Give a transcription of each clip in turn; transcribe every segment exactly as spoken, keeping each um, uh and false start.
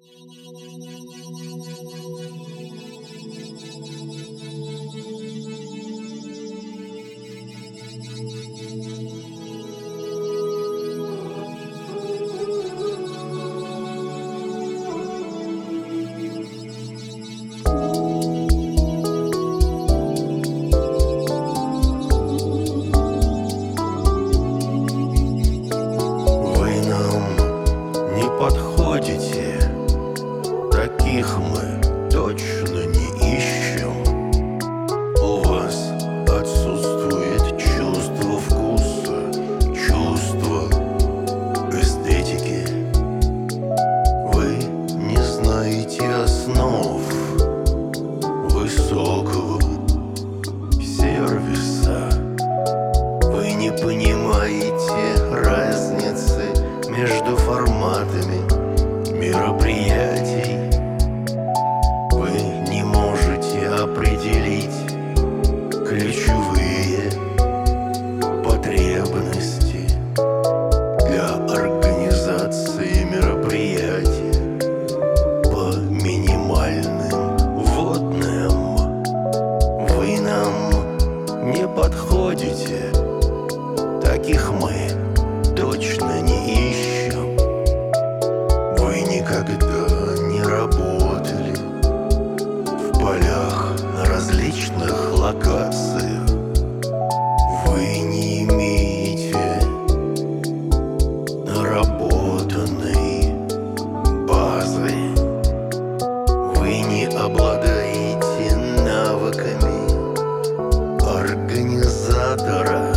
Таких мы точно не ищем. У вас отсутствует чувство вкуса, чувство эстетики. Вы не знаете основ высокого сервиса. Вы не понимаете разницы между форматами мероприятий. Вы не можете определить ключевые потребности для организации мероприятия по минимальным вводным. Вы нам не подходите, таких мы точно не ищем. Вы никогда не работали в полях на различных локациях. Вы не имеете наработанной базы. Вы не обладаете навыками организатора.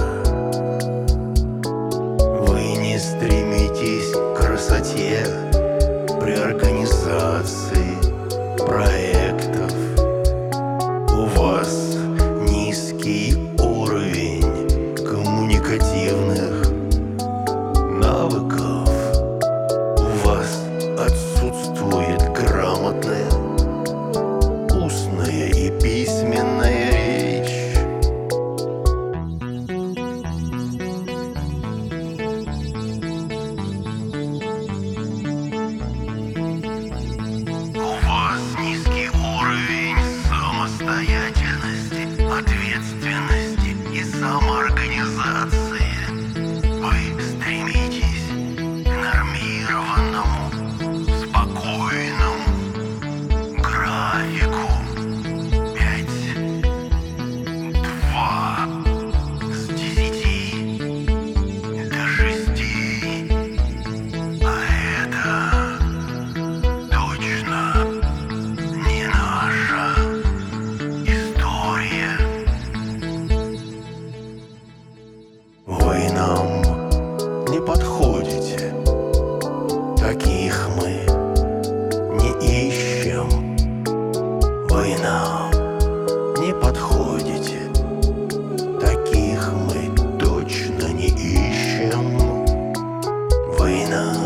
Вы не стремитесь к красоте при организации проектов. У вас низкий уровень коммуникативных навыков. У вас отсутствует грамотная устная и письменная речь. Низкий уровень самостоятельности, ответственности и самоорганизации. Вы стремитесь к нормированному, спокойному графику. Пять, два, с десяти до шести. А это точно не наша история. Вы нам не подходите, таких мы не ищем. Вы нам не подходите, таких мы точно не ищем. Вы нам